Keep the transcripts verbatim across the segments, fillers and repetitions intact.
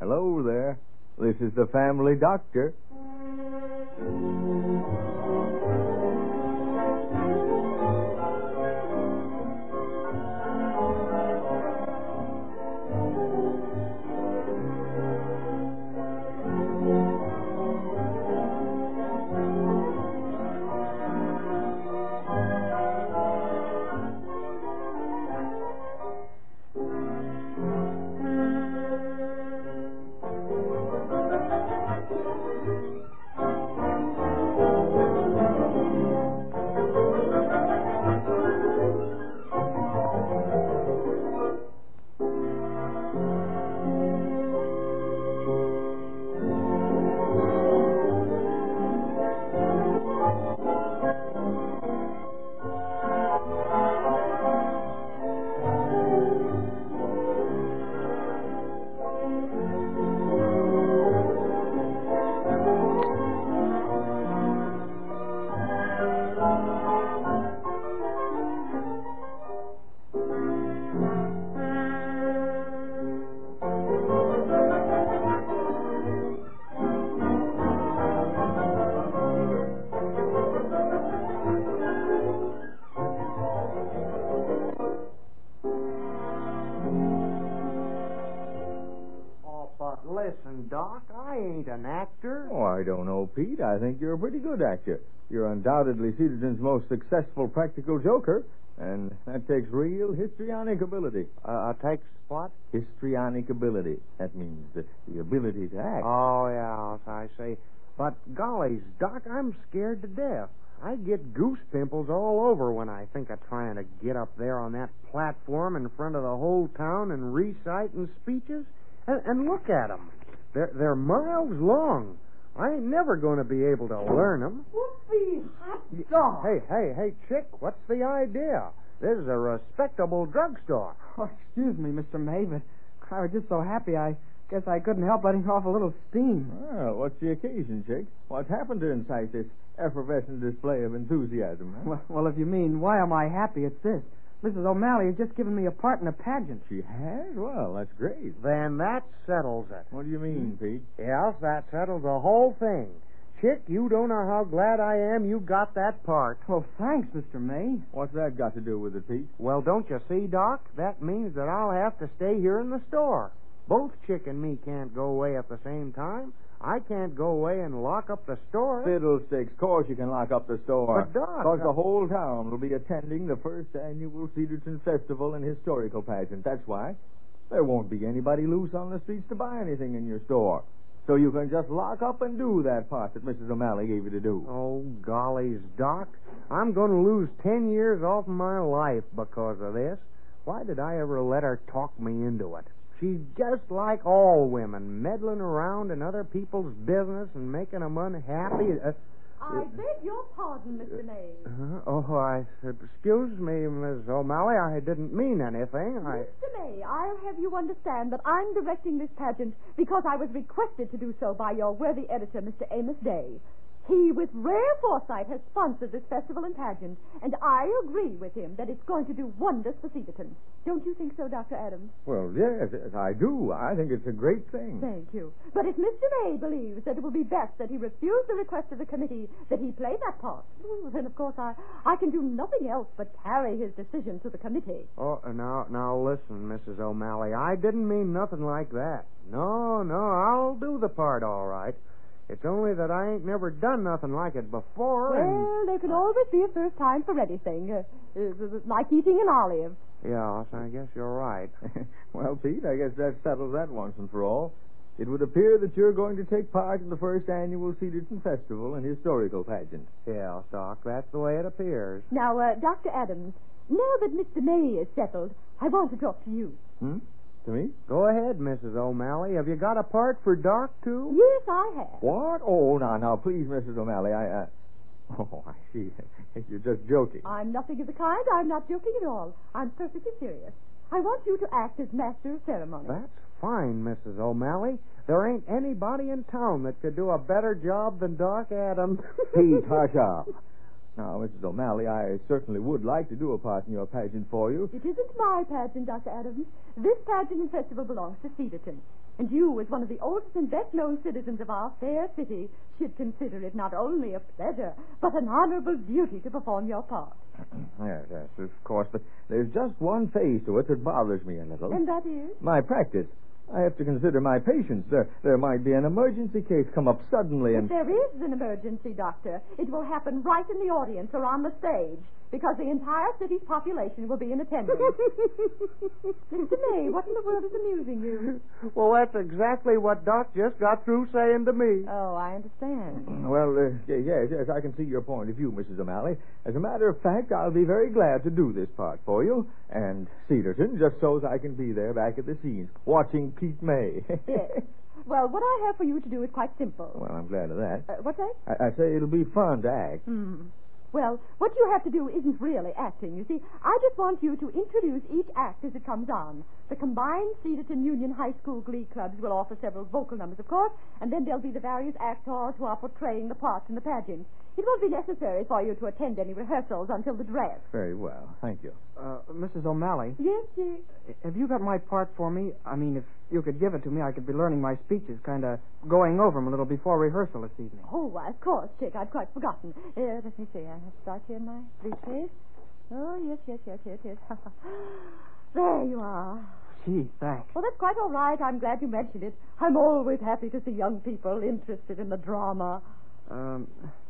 Hello there. This is the family doctor. Listen, Doc, I ain't an actor. Oh, I don't know, Pete. I think you're a pretty good actor. You're undoubtedly Cedarton's most successful practical joker, and that takes real histrionic ability. Uh, takes what? Histrionic ability. That means the, the ability to act. Oh, yeah, I see. But gollies, Doc, I'm scared to death. I get goose pimples all over when I think of trying to get up there on that platform in front of the whole town and reciting speeches. And, and look at them. They're, they're miles long. I ain't never going to be able to learn them. Whoopee, hot dog. Hey, hey, hey, chick, what's the idea? This is a respectable drugstore. Oh, excuse me, Mister May, but I was just so happy I guess I couldn't help letting off a little steam. Well, what's the occasion, chick? What's happened to incite this effervescent display of enthusiasm? Huh? Well, well, if you mean why am I happy, it's this. Missus O'Malley has just given me a part in a pageant. She has? Well, that's great. Then that settles it. What do you mean, Pete? Yes, that settles the whole thing. Chick, you don't know how glad I am you got that part. Well, thanks, Mister May. What's that got to do with it, Pete? Well, don't you see, Doc? That means that I'll have to stay here in the store. Both Chick and me can't go away at the same time. I can't go away and lock up the store. Fiddlesticks. Of course you can lock up the store. But, Doc... Because the whole town will be attending the first annual Cedarton Festival and Historical Pageant. That's why. There won't be anybody loose on the streets to buy anything in your store. So you can just lock up and do that part that Missus O'Malley gave you to do. Oh, gollies, Doc. I'm going to lose ten years off my life because of this. Why did I ever let her talk me into it? She's just like all women, meddling around in other people's business and making them unhappy. Uh, I beg your pardon, Mister May. Uh, oh, I... Excuse me, Miss O'Malley. I didn't mean anything. I... Mister May, I'll have you understand that I'm directing this pageant because I was requested to do so by your worthy editor, Mister Amos Day. He, with rare foresight, has sponsored this festival and pageant, and I agree with him that it's going to do wonders for Cedarton. Don't you think so, Doctor Adams? Well, yes, yes, I do. I think it's a great thing. Thank you. But if Mister May believes that it will be best that he refuse the request of the committee that he play that part, well, then, of course, I, I can do nothing else but carry his decision to the committee. Oh, now, now, listen, Missus O'Malley. I didn't mean nothing like that. No, no, I'll do the part all right. It's only that I ain't never done nothing like it before. Well, and... there can always be a first time for anything, uh, uh, like eating an olive. Yes, I guess you're right. Well, Pete, I guess that settles that once and for all. It would appear that you're going to take part in the first annual Cedarton Festival and Historical Pageant. Yes, Doc, that's the way it appears. Now, uh, Doctor Adams, now that Mister May is settled, I want to talk to you. Hmm? To me? Go ahead, Missus O'Malley. Have you got a part for Doc, too? Yes, I have. What? Oh, now, now, please, Missus O'Malley, I, uh... Oh, I see. You're just joking. I'm nothing of the kind. I'm not joking at all. I'm perfectly serious. I want you to act as master of ceremony. That's fine, Missus O'Malley. There ain't anybody in town that could do a better job than Doc Adams. Pete, hush up. Now, Missus O'Malley, I certainly would like to do a part in your pageant for you. It isn't my pageant, Doctor Adams. This pageant and festival belongs to Cedarton. And you, as one of the oldest and best-known citizens of our fair city, should consider it not only a pleasure, but an honorable duty to perform your part. Yes, yes, of course, but there's just one phase to it that bothers me a little. And that is? My practice. I have to consider my patients. There, there might be an emergency case come up suddenly, and... If there is an emergency, Doctor, it will happen right in the audience or on the stage, because the entire city's population will be in attendance. Mister May, what in the world is amusing you? Well, that's exactly what Doc just got through saying to me. Oh, I understand. Well, uh, yes, yes, I can see your point of view, Missus O'Malley. As a matter of fact, I'll be very glad to do this part for you, and Cedarton, just so as I can be there back at the scenes, watching Pete May. Yes. Well, what I have for you to do is quite simple. Well, I'm glad of that. Uh, what's that? I, I say it'll be fun to act. Hmm. Well, what you have to do isn't really acting, you see. I just want you to introduce each act as it comes on. The combined Cedarton Union High School Glee Clubs will offer several vocal numbers, of course, and then there'll be the various actors who are portraying the parts in the pageant. It won't be necessary for you to attend any rehearsals until the dress. Very well. Thank you. Uh, Missus O'Malley, Yes, yes. have you got my part for me? I mean, if you could give it to me, I could be learning my speeches, kind of going over them a little before rehearsal this evening. Oh, why, of course, Chick. I'd quite forgotten. Uh, let me see. I have to start here in my briefcase. Oh, yes, yes, yes, yes, yes. There you are. Gee, thanks. Well, that's quite all right. I'm glad you mentioned it. I'm always happy to see young people interested in the drama. Um,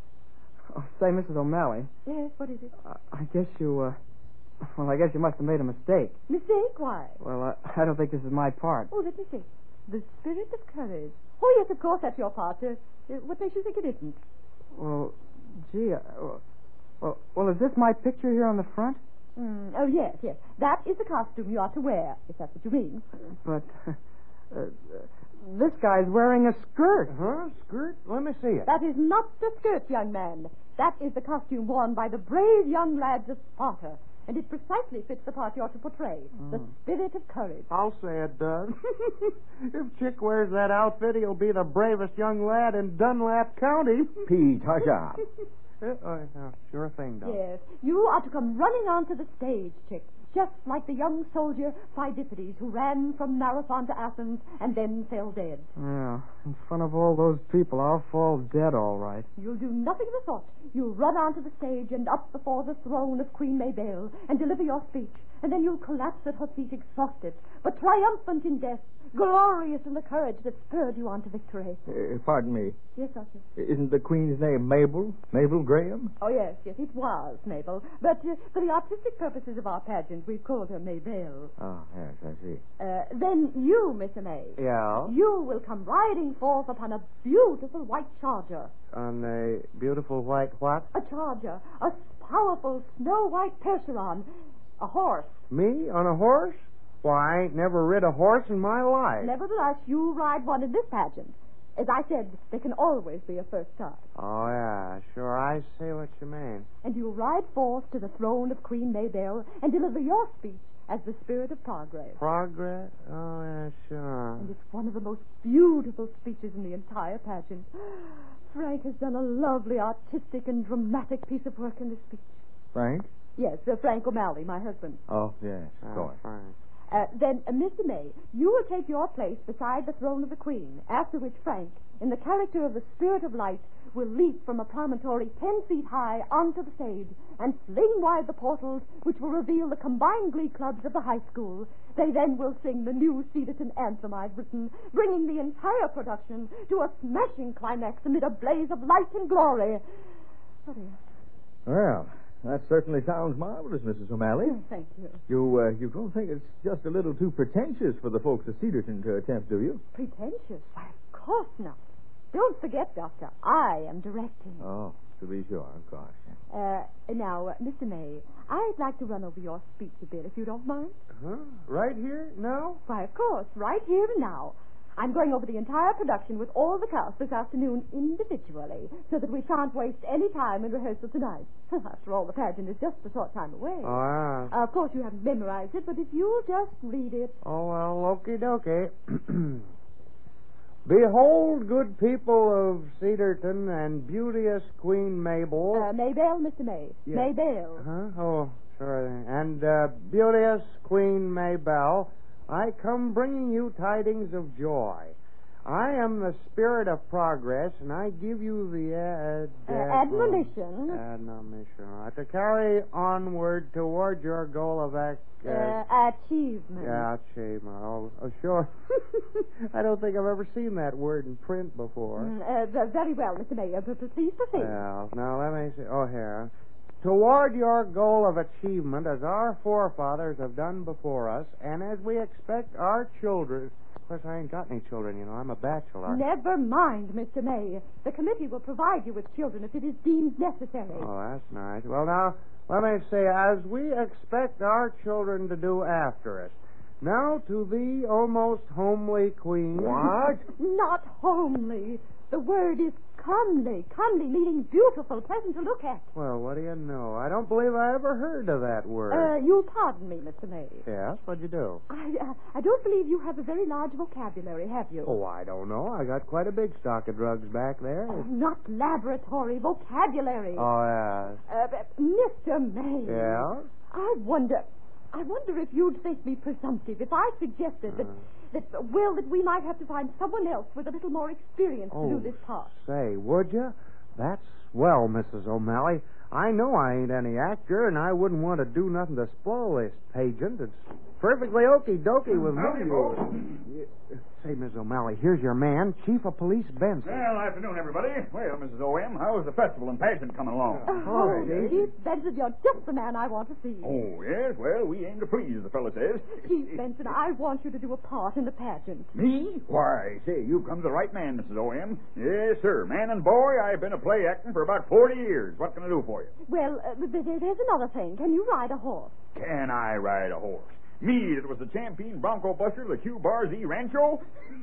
oh, say, Missus O'Malley, Yes, what is it? I, I guess you, uh, well, I guess you must have made a mistake. Mistake? Why? Well, I, I don't think this is my part. Oh, let me see. The Spirit of Courage. Oh, yes, of course, that's your part. Uh, uh, what makes you think it isn't? Well, gee, I, well, well, is this my picture here on the front? Mm, oh, yes, yes. That is the costume you are to wear, if that's what you mean. But uh, this guy's wearing a skirt. Huh? Skirt? Let me see it. That is not the skirt, young man. That is the costume worn by the brave young lads of Sparta. And it precisely fits the part you're to portray. Mm. The Spirit of Courage. I'll say it does. If Chick wears that outfit, he'll be the bravest young lad in Dunlap County. Pete, hush up. Uh, oh, yeah, sure thing, Doc. Yes. You are to come running onto the stage, Chick. Just like the young soldier Phidippides who ran from Marathon to Athens and then fell dead. Yeah, in front of all those people, I'll fall dead all right. You'll do nothing of the sort. You'll run onto the stage and up before the throne of Queen Maybelle and deliver your speech. And then you'll collapse at her feet exhausted, but triumphant in death, glorious in the courage that spurred you on to victory. Uh, pardon me. Yes, Doctor. Isn't the Queen's name Mabel? Mabel Graham? Oh, yes, yes, it was Mabel. But uh, for the artistic purposes of our pageant, we've called her Maybelle. Oh, yes, I see. Uh, then you, Mister May. Yeah? You will come riding forth upon a beautiful white charger. On a beautiful white what? A charger. A powerful snow-white Percheron. A horse. Me? On a horse? Why, I ain't never rid a horse in my life. Nevertheless, you ride one in this pageant. As I said, there can always be a first time. Oh, yeah, sure, I see what you mean. And you ride forth to the throne of Queen Maybelle and deliver your speech as the Spirit of Progress. Progress? Oh, yeah, sure. And it's one of the most beautiful speeches in the entire pageant. Frank has done a lovely artistic and dramatic piece of work in this speech. Frank? Yes, uh, Frank O'Malley, my husband. Oh, yes, of Oh, course. fine. Uh, then, uh, Mister May, you will take your place beside the throne of the Queen, after which Frank, in the character of the Spirit of Light, will leap from a promontory ten feet high onto the stage and fling wide the portals which will reveal the combined glee clubs of the high school. They then will sing the new Cedarton anthem I've written, bringing the entire production to a smashing climax amid a blaze of light and glory. Oh, dear. Well, that certainly sounds marvelous, Missus O'Malley. Oh, thank you. You, uh, you don't think it's just a little too pretentious for the folks of Cedarton to attempt, do you? Pretentious? Why, of course not. Don't forget, Doctor, I am directing. Oh, to be sure, of course. Uh, now, uh, Mister May, I'd like to run over your speech a bit, if you don't mind. Huh? Right here? Now? Why, of course, right here and now. I'm going over the entire production with all the cast this afternoon individually, so that we shan't waste any time in rehearsal tonight. After all, the pageant is just a short time away. Oh, yeah. Uh, of course, you haven't memorized it, but if you'll just read it. Oh, well, okie dokie. Behold, good people of Cedarton and beauteous Queen Mabel. Uh, Maybelle, Mister May. Yeah. Maybelle. Huh? Oh, sorry. And uh, beauteous Queen Maybelle, I come bringing you tidings of joy. I am the spirit of progress, and I give you the ad- Uh, admonition. admonition uh, to carry onward toward your goal of ac- uh, Uh, achievement. yeah, achievement. Oh, oh, sure. I don't think I've ever seen that word in print before. Mm, uh, v- very well, Mister Mayor. P- p- Please proceed. Well, now let me see. Oh, here. Toward your goal of achievement, as our forefathers have done before us, and as we expect our children. Of course, I ain't got any children, you know. I'm a bachelor. Never mind, Mister May. The committee will provide you with children if it is deemed necessary. Oh, that's nice. Well, now, let me say, as we expect our children to do after us. Now to thee, O most homely queen. What? Not homely. The word is comely. Comely meaning beautiful, pleasant to look at. Well, what do you know? I don't believe I ever heard of that word. Uh, you'll pardon me, Mister May. Yes? What'd you do? I, uh, I don't believe you have a very large vocabulary, have you? Oh, I don't know. I got quite a big stock of drugs back there. Oh, not laboratory, vocabulary. Oh, yeah. Uh, but Mister May. Yeah? I wonder, I wonder if you'd think me presumptive if I suggested that, that, well, that we might have to find someone else with a little more experience Oh, to do this part. say, would you? That's swell, Missus O'Malley. I know I ain't any actor, and I wouldn't want to do nothing to spoil this pageant. It's perfectly okie-dokie with me. Say, Miss O'Malley, here's your man, Chief of Police Benson. Well, afternoon, everybody. Well, Missus O M, how's the festival and pageant coming along? Oh, Chief Benson, you're just the man I want to see. Oh, yes? Well, we aim to please, the fellow says. Chief Benson, I want you to do a part in the pageant. Me? Why, say, you've come to the right man, Missus O M. Yes, sir. Man and boy, I've been a play acting for about forty years. What can I do for you? Well, uh, th- th- there's another thing. Can you ride a horse? Can I ride a horse? Me that was the champion bronco buster of the Q Bar Z Rancho?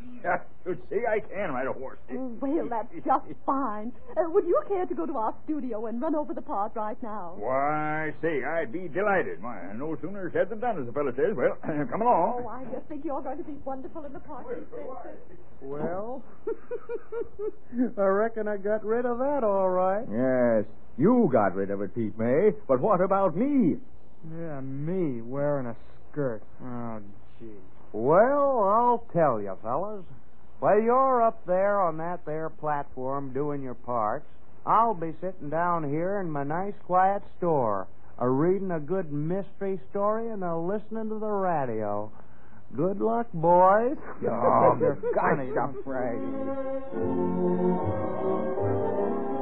You'd say I can ride a horse. Oh, well, that's just fine. Uh, would you care to go to our studio and run over the part right now? Why, say, I'd be delighted. Why, no sooner said than done, as the fellow says. Well, come along. Oh, I just think you're going to be wonderful in the part. Chief Benson. Well, I reckon I got rid of that all right. Yes, you got rid of it, Pete May. But what about me? Yeah, me wearing a skirt. Oh, gee. Well, I'll tell you, fellas. While you're up there on that there platform doing your parts, I'll be sitting down here in my nice quiet store, a reading a good mystery story and a listening to the radio. Good luck, boys. Oh, You're gosh, funny. I'm afraid.